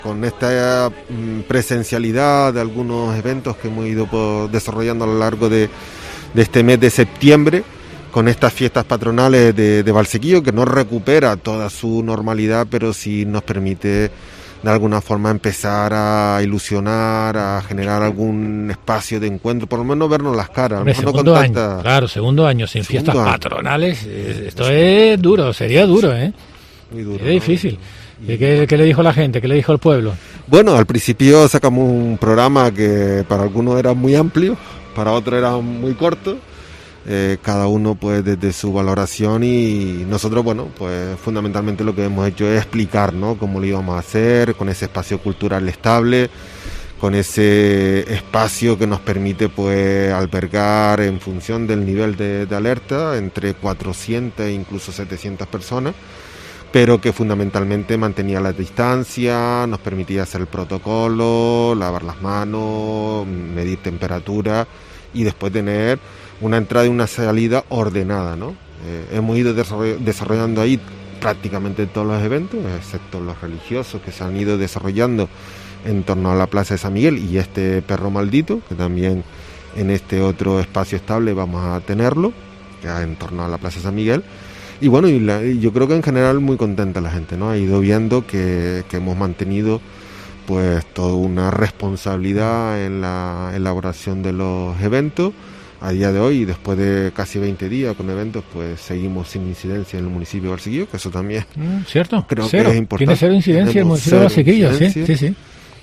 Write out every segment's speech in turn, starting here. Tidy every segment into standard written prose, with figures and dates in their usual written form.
con esta presencialidad de algunos eventos que hemos ido desarrollando a lo largo de este mes de septiembre, con estas fiestas patronales de Valsequillo, que no recupera toda su normalidad, pero sí nos permite de alguna forma empezar a ilusionar, a generar algún espacio de encuentro, por lo menos vernos las caras. Hombre, segundo año, claro, segundo año sin fiestas patronales, esto es duro, sería duro, ¿eh? Muy duro. Es difícil. ¿Qué le dijo la gente? ¿Qué le dijo el pueblo? Bueno, al principio sacamos un programa que para algunos era muy amplio, para otros era muy corto. Cada uno pues desde su valoración, y nosotros pues fundamentalmente lo que hemos hecho es explicar, ¿no?, cómo lo íbamos a hacer, con ese espacio cultural estable, con ese espacio que nos permite pues albergar, en función del nivel de alerta, entre 400 e incluso 700 personas, pero que fundamentalmente mantenía la distancia, nos permitía hacer el protocolo, lavar las manos, medir temperatura y después tener una entrada y una salida ordenada, ¿no? Hemos ido desarrollando ahí prácticamente todos los eventos, excepto los religiosos que se han ido desarrollando en torno a la Plaza de San Miguel y este perro maldito, que también en este otro espacio estable vamos a tenerlo, ya en torno a la Plaza de San Miguel. Y bueno, yo creo que en general muy contenta la gente, ¿no? Ha ido viendo que hemos mantenido pues toda una responsabilidad en la elaboración de los eventos. A día de hoy, después de casi 20 días con eventos, pues seguimos sin incidencia en el municipio de Valsequillo, que eso también cierto, creo cero. Que es importante. Tiene cero incidencia el municipio de Valsequillo, sí.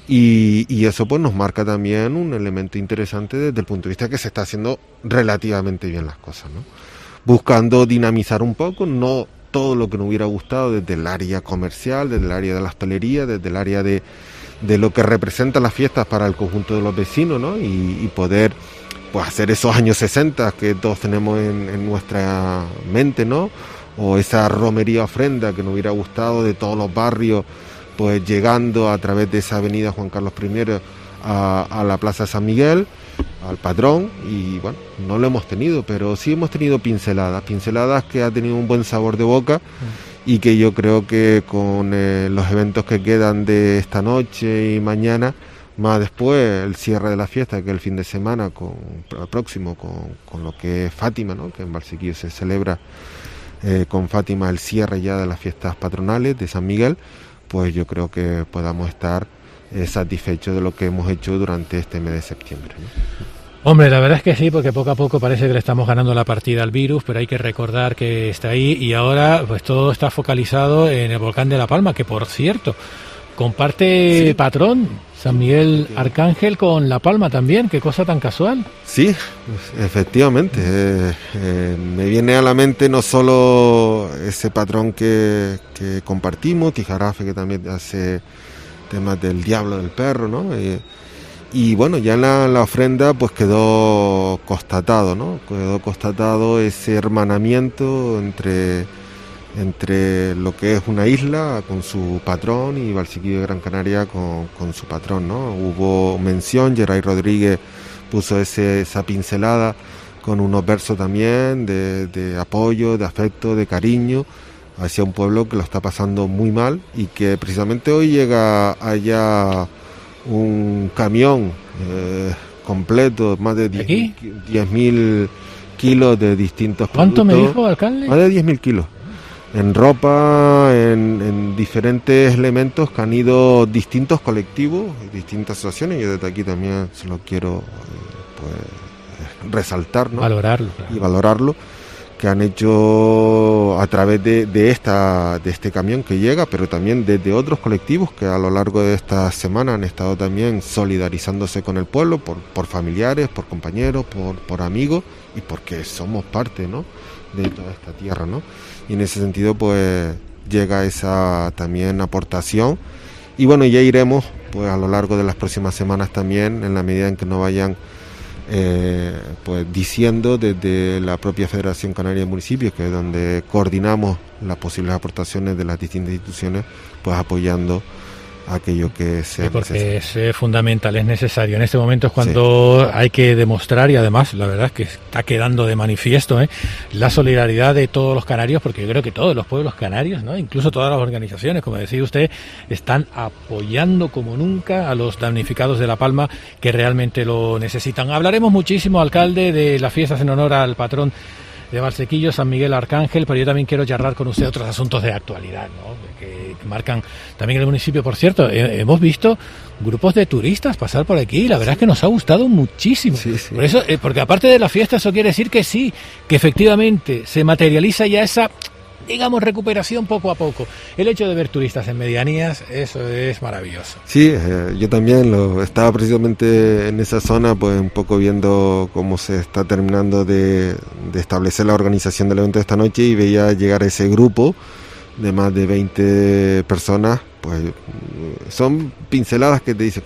Y eso pues nos marca también un elemento interesante desde el punto de vista que se está haciendo relativamente bien las cosas, ¿no? Buscando dinamizar un poco, no todo lo que nos hubiera gustado desde el área comercial, desde el área de la hostelería, desde el área de lo que representan las fiestas para el conjunto de los vecinos, ¿no? Y poder pues hacer esos años 60 que todos tenemos en nuestra mente, ¿no? O esa romería ofrenda que nos hubiera gustado de todos los barrios, pues llegando a través de esa avenida Juan Carlos I a la Plaza de San Miguel, al patrón, y bueno, no lo hemos tenido, pero sí hemos tenido pinceladas que ha tenido un buen sabor de boca, y que yo creo que con los eventos que quedan de esta noche y mañana, más después el cierre de la fiesta, que es el fin de semana próximo con lo que es Fátima, ¿no?, que en Valsequillo se celebra con Fátima el cierre ya de las fiestas patronales de San Miguel, pues yo creo que podamos estar satisfechos de lo que hemos hecho durante este mes de septiembre, ¿no? Hombre, la verdad es que sí, porque poco a poco parece que le estamos ganando la partida al virus, pero hay que recordar que está ahí, y ahora pues todo está focalizado en el volcán de La Palma, que por cierto comparte patrón San Miguel Arcángel con La Palma también. Qué cosa tan casual. Sí, efectivamente. Me viene a la mente no solo ese patrón que compartimos, Tijarafe, que también hace temas del diablo del perro, ¿no? Y bueno, ya en la ofrenda pues quedó constatado, ¿no? Quedó constatado ese hermanamiento entre lo que es una isla con su patrón y Valsequillo de Gran Canaria con su patrón, ¿no? Hubo mención, Geray Rodríguez puso esa pincelada con unos versos también de apoyo, de afecto, de cariño hacia un pueblo que lo está pasando muy mal, y que precisamente hoy llega allá un camión completo, más de 10.000 kilos de distintos productos. ¿Cuánto me dijo, alcalde? Más de 10.000 kilos. En ropa, en diferentes elementos que han ido distintos colectivos, distintas asociaciones. Yo desde aquí también se lo quiero pues resaltar, ¿no? Valorarlo. Y valorarlo, que han hecho a través de este camión que llega, pero también desde otros colectivos que a lo largo de esta semana han estado también solidarizándose con el pueblo, por familiares, por compañeros, por amigos, y porque somos parte, ¿no?, de toda esta tierra, ¿no? Y en ese sentido pues llega esa también aportación, y bueno, ya iremos pues a lo largo de las próximas semanas también, en la medida en que nos vayan pues diciendo desde la propia Federación Canaria de Municipios, que es donde coordinamos las posibles aportaciones de las distintas instituciones, pues apoyando aquello que sea porque necesario. es fundamental, es necesario. En este momento es cuando hay que demostrar, y además la verdad es que está quedando de manifiesto la solidaridad de todos los canarios, porque yo creo que todos los pueblos canarios, ¿no? Incluso todas las organizaciones, como decía usted, están apoyando como nunca a los damnificados de La Palma, que realmente lo necesitan. Hablaremos muchísimo, alcalde, de las fiestas en honor al patrón de Valsequillo, San Miguel Arcángel, pero yo también quiero charlar con usted otros asuntos de actualidad, ¿no? Que marcan también el municipio. Por cierto, hemos visto grupos de turistas pasar por aquí, la verdad es que nos ha gustado muchísimo. Sí, sí. Por eso, porque aparte de la fiesta, eso quiere decir que sí, que efectivamente se materializa ya esa, digamos, recuperación poco a poco. El hecho de ver turistas en medianías, eso es maravilloso. Sí, yo también estaba precisamente en esa zona, pues un poco viendo cómo se está terminando de establecer la organización del evento de esta noche, y veía llegar ese grupo de más de 20 personas. Pues son pinceladas que te dicen,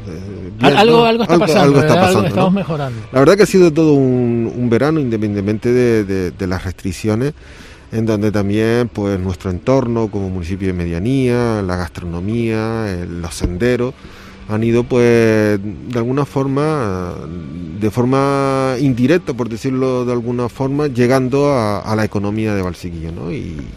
algo está pasando, algo estamos ¿no? mejorando. La verdad que ha sido todo un verano, independientemente de las restricciones, en donde también pues nuestro entorno como municipio de medianía, la gastronomía, los senderos, han ido pues de alguna forma, de forma indirecta, por decirlo de alguna forma, llegando a la economía de Valsequillo, ¿no?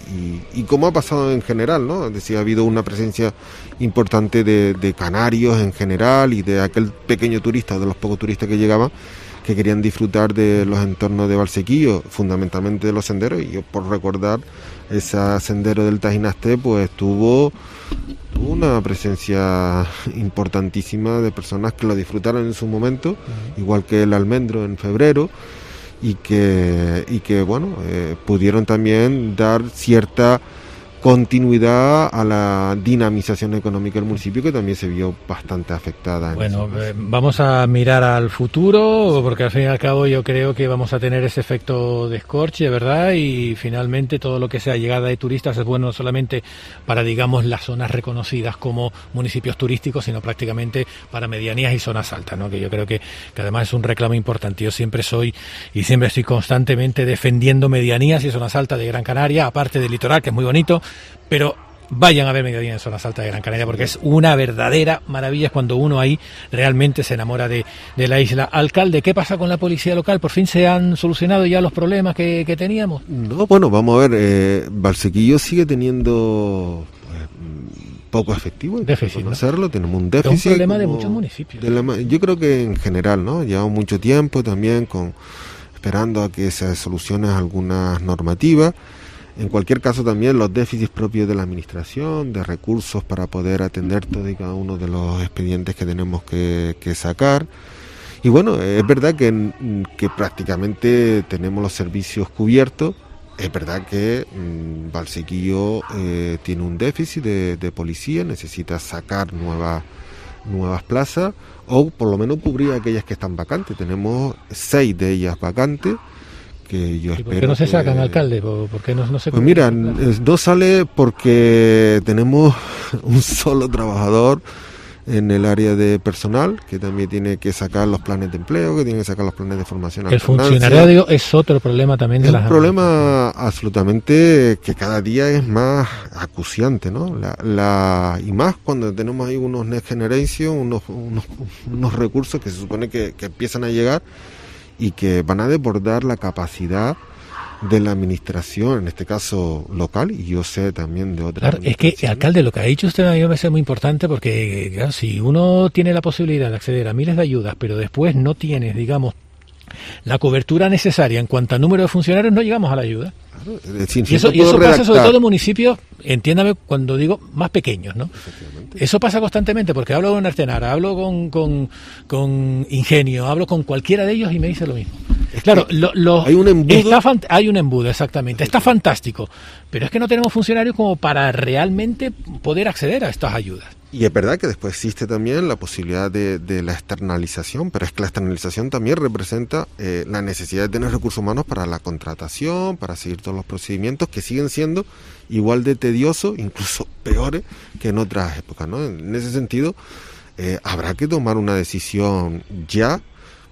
Y como ha pasado en general, ¿no? Es decir, ha habido una presencia importante de canarios en general, y de aquel pequeño turista, de los pocos turistas que llegaban, que querían disfrutar de los entornos de Valsequillo, fundamentalmente de los senderos. Y yo, por recordar, ese sendero del Tajinaste pues tuvo una presencia importantísima de personas que lo disfrutaron en su momento, igual que el Almendro en febrero, y que bueno, pudieron también dar cierta continuidad a la dinamización económica del municipio, que también se vio bastante afectada. Bueno, vamos a mirar al futuro, porque al fin y al cabo yo creo que vamos a tener ese efecto de escorche, ¿verdad? Y finalmente todo lo que sea llegada de turistas es bueno no solamente para, digamos, las zonas reconocidas como municipios turísticos, sino prácticamente para medianías y zonas altas, ¿no? Que yo creo que además es un reclamo importante. Yo siempre soy y siempre estoy constantemente defendiendo medianías y zonas altas de Gran Canaria, aparte del litoral, que es muy bonito, pero vayan a ver medianías en zonas altas de Gran Canaria, porque es una verdadera maravilla, es cuando uno ahí realmente se enamora de la isla. Alcalde, ¿qué pasa con la policía local? ¿Por fin se han solucionado ya los problemas que teníamos? No, bueno, vamos a ver, Valsequillo sigue teniendo poco efectivo, hay que reconocerlo, ¿no? Tenemos un déficit. Es un problema de muchos municipios. Yo creo que en general, ¿no? Llevamos mucho tiempo también esperando a que se solucionen algunas normativas. En cualquier caso, también los déficits propios de la administración, de recursos para poder atender todo y cada uno de los expedientes que tenemos que sacar. Y bueno, es verdad que prácticamente tenemos los servicios cubiertos. Es verdad que Valsequillo tiene un déficit de policía, necesita sacar nuevas plazas, o por lo menos cubrir aquellas que están vacantes. Tenemos 6 de ellas vacantes, que yo espero. ¿Por qué no se sacan, alcalde? ¿Por qué no se? Pues mira, no sale porque tenemos un solo trabajador en el área de personal, que también tiene que sacar los planes de empleo, que tiene que sacar los planes de formación. El funcionariado es otro problema también de las... Es un problema absolutamente que cada día es más acuciante, ¿no? Y más cuando tenemos ahí unos Next Generation, unos recursos que se supone que empiezan a llegar y que van a desbordar la capacidad de la administración, en este caso local, y yo sé también de otras. Claro, es que, alcalde, lo que ha dicho usted a mí me parece muy importante, porque claro, si uno tiene la posibilidad de acceder a miles de ayudas, pero después no tienes, digamos, la cobertura necesaria en cuanto a número de funcionarios, no llegamos a la ayuda. Claro, y eso pasa sobre todo en municipios, entiéndame cuando digo más pequeños, ¿no? Eso pasa constantemente, porque hablo con Artenara, hablo con Ingenio, hablo con cualquiera de ellos y me dice lo mismo. Claro, hay un embudo. Hay un embudo, exactamente. Está fantástico, pero es que no tenemos funcionarios como para realmente poder acceder a estas ayudas. Y es verdad que después existe también la posibilidad de la externalización, pero es que la externalización también representa la necesidad de tener recursos humanos para la contratación, para seguir todos los procedimientos que siguen siendo igual de tediosos, incluso peores que en otras épocas, ¿no? En ese sentido, habrá que tomar una decisión ya,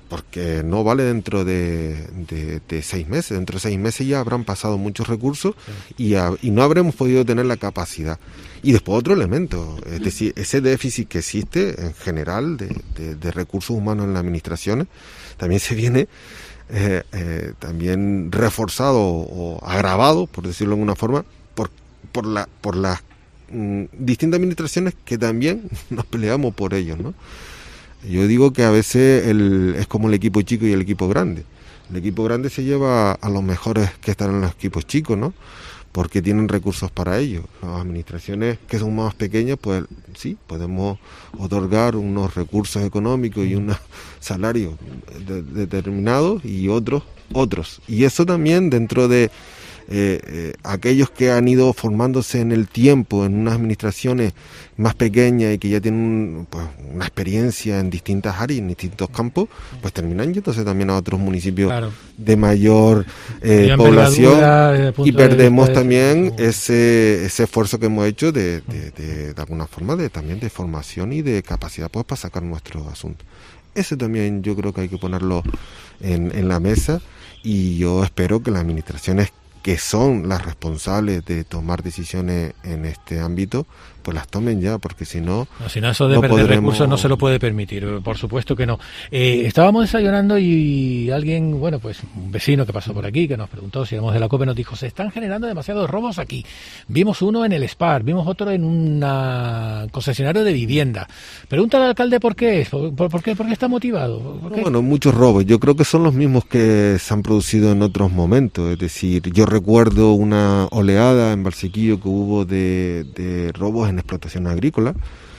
porque no vale dentro de 6 meses. Dentro de 6 meses ya habrán pasado muchos recursos y no habremos podido tener la capacidad. Y después otro elemento, es decir, ese déficit que existe en general de recursos humanos en las administraciones, también se viene también reforzado o agravado, por decirlo de alguna forma, por las distintas administraciones que también nos peleamos por ellos, ¿no? Yo digo que a veces es como el equipo chico y el equipo grande. El equipo grande se lleva a los mejores que están en los equipos chicos, ¿no? Porque tienen recursos para ello. Las administraciones que son más pequeñas, pues sí, podemos otorgar unos recursos económicos y unos salarios determinados y otros. Y eso también dentro de aquellos que han ido formándose en el tiempo en unas administraciones más pequeñas y que ya tienen pues, una experiencia en distintas áreas, en distintos campos, pues terminan yéndose también a otros municipios de mayor población y perdemos también ese esfuerzo que hemos hecho de alguna forma también de formación y de capacidad pues para sacar nuestro asunto. Ese también yo creo que hay que ponerlo en la mesa y yo espero que las administraciones que son las responsables de tomar decisiones en este ámbito, pues las tomen ya, porque si no... Si no, eso de perder recursos no se lo puede permitir, por supuesto que no. Estábamos desayunando y alguien, bueno, pues un vecino que pasó por aquí, que nos preguntó si éramos de la COPE, nos dijo, se están generando demasiados robos aquí. Vimos uno en el SPAR, vimos otro en un concesionario de vivienda. Pregunta al alcalde por qué es, por qué está motivado. Bueno, muchos robos. Yo creo que son los mismos que se han producido en otros momentos. Es decir, yo recuerdo una oleada en Valsequillo que hubo de robos en explotación agrícola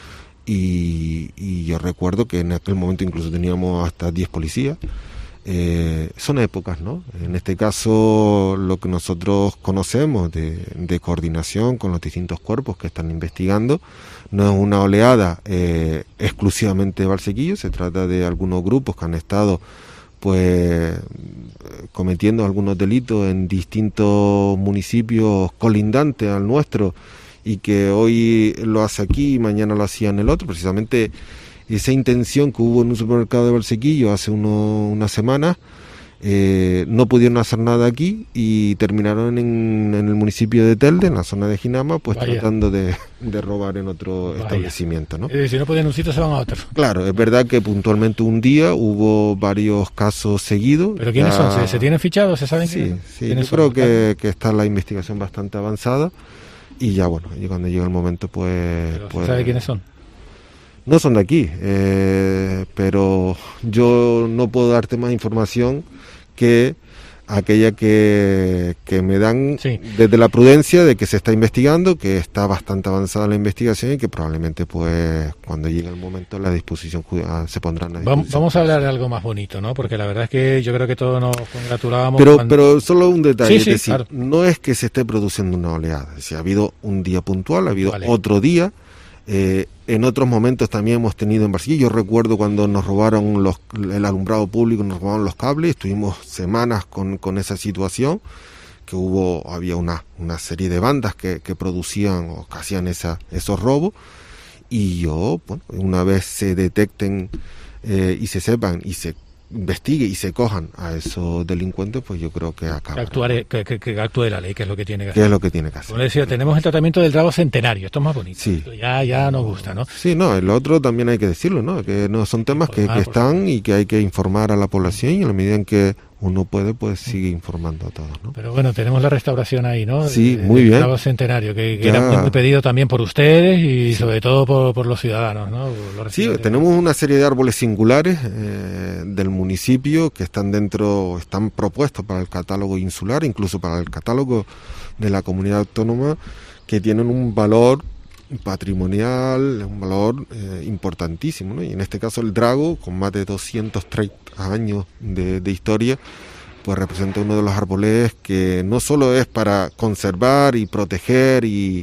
y yo recuerdo que en aquel momento incluso teníamos hasta 10 policías. Son épocas, ¿no? En este caso lo que nosotros conocemos de coordinación con los distintos cuerpos que están investigando no es una oleada exclusivamente de Valsequillo, se trata de algunos grupos que han estado pues cometiendo algunos delitos en distintos municipios colindantes al nuestro y que hoy lo hace aquí y mañana lo hacía en el otro. Precisamente esa intención que hubo en un supermercado de Valsequillo hace unas semanas, no pudieron hacer nada aquí y terminaron en el municipio de Telde, en la zona de Jinama, pues tratando de robar en otro establecimiento, ¿no? Si no pueden en un sitio se van a otro. Claro, es verdad que puntualmente un día hubo varios casos seguidos. ¿Pero quiénes son? ¿Se tienen fichados? ¿Se saben quiénes? Sí, yo creo que está la investigación bastante avanzada y ya bueno, y cuando llega el momento pues... ¿Se sabe quiénes son? No son de aquí, pero yo no puedo darte más información que aquella que me dan desde la prudencia de que se está investigando, que está bastante avanzada la investigación y que probablemente pues cuando llegue el momento la disposición se pondrán a disposición. Vamos a hablar de algo más bonito, ¿no? Porque la verdad es que yo creo que todos nos congratulábamos. Pero solo un detalle, es decir, claro. No es que se esté produciendo una oleada, es decir, ha habido un día puntual, ha habido otro día. En otros momentos también hemos tenido en Valsequillo. Yo recuerdo cuando nos robaron el alumbrado público, nos robaron los cables, estuvimos semanas con esa situación, que había una serie de bandas que producían o que hacían esos robos, y una vez se detecten y se sepan y se investigue y se cojan a esos delincuentes, pues yo creo que acaba. Que actúe la ley, que es lo que tiene que hacer. ¿Qué es lo que tiene que hacer? Como decía, tenemos el tratamiento del trago centenario, esto es más bonito. Sí. Esto ya nos gusta, ¿no? Sí, no, el otro también hay que decirlo, ¿no? Que no son temas que están y que hay que informar a la población y en la medida en que uno puede, pues sigue informando a todos, ¿no? Pero bueno, tenemos la restauración ahí, ¿no? Sí, muy bien. El trago centenario, que era muy pedido también por ustedes y sobre todo por los ciudadanos, ¿no? Sí, tenemos una serie de árboles singulares del municipio que están propuestos para el catálogo insular, incluso para el catálogo de la comunidad autónoma, que tienen un valor patrimonial, un valor importantísimo, ¿no? Y en este caso el drago, con más de 230 años de historia, pues representa uno de los árboles que no solo es para conservar y proteger y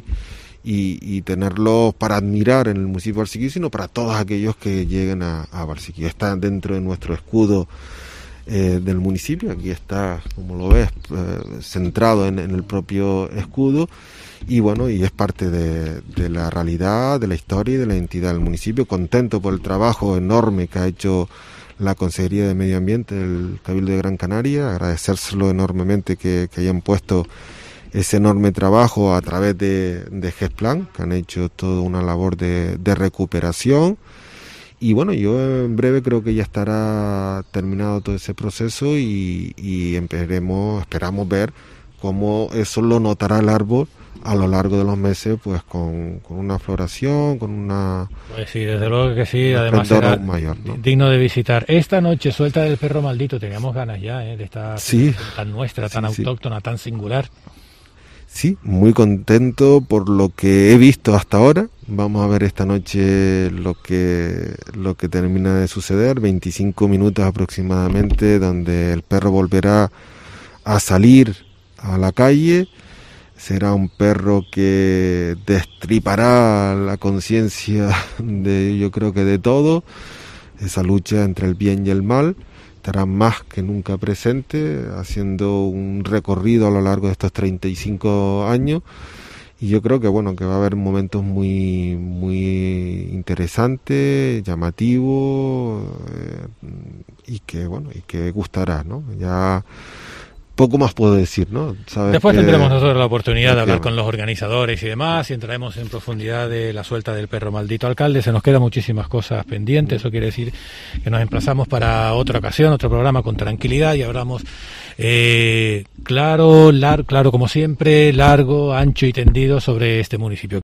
tenerlos para admirar en el municipio de Valsequillo, sino para todos aquellos que lleguen a Valsequillo. Está dentro de nuestro escudo del municipio, aquí está, como lo ves, centrado en el propio escudo, y bueno, y es parte de la realidad, de la historia y de la identidad del municipio. Contento por el trabajo enorme que ha hecho la Consejería de Medio Ambiente del Cabildo de Gran Canaria, agradecérselo enormemente que hayan puesto ese enorme trabajo a través de GESPLAN, que han hecho toda una labor de recuperación. Y bueno, yo en breve creo que ya estará terminado todo ese proceso y esperamos ver cómo eso lo notará el árbol a lo largo de los meses, pues con una floración, con una... Pues sí, desde luego que sí, además será mayor, ¿no? Digno de visitar. Esta noche, Suelta del Perro Maldito, teníamos ganas ya de esta tan nuestra, tan autóctona, tan singular. Sí, muy contento por lo que he visto hasta ahora. Vamos a ver esta noche lo que termina de suceder, 25 minutos aproximadamente, donde el perro volverá a salir a la calle. Será un perro que destripará la conciencia yo creo que de todo, esa lucha entre el bien y el mal. Estará más que nunca presente, haciendo un recorrido a lo largo de estos 35 años, y yo creo que que va a haber momentos muy muy interesantes, llamativos, y que gustará, ¿no? Ya poco más puedo decir, ¿no? ¿Sabes? Después tendremos nosotros la oportunidad de hablar con los organizadores y demás, y entraremos en profundidad de la Suelta del Perro Maldito. Alcalde, se nos quedan muchísimas cosas pendientes, eso quiere decir que nos emplazamos para otra ocasión, otro programa con tranquilidad, y hablamos claro como siempre, largo, ancho y tendido sobre este municipio.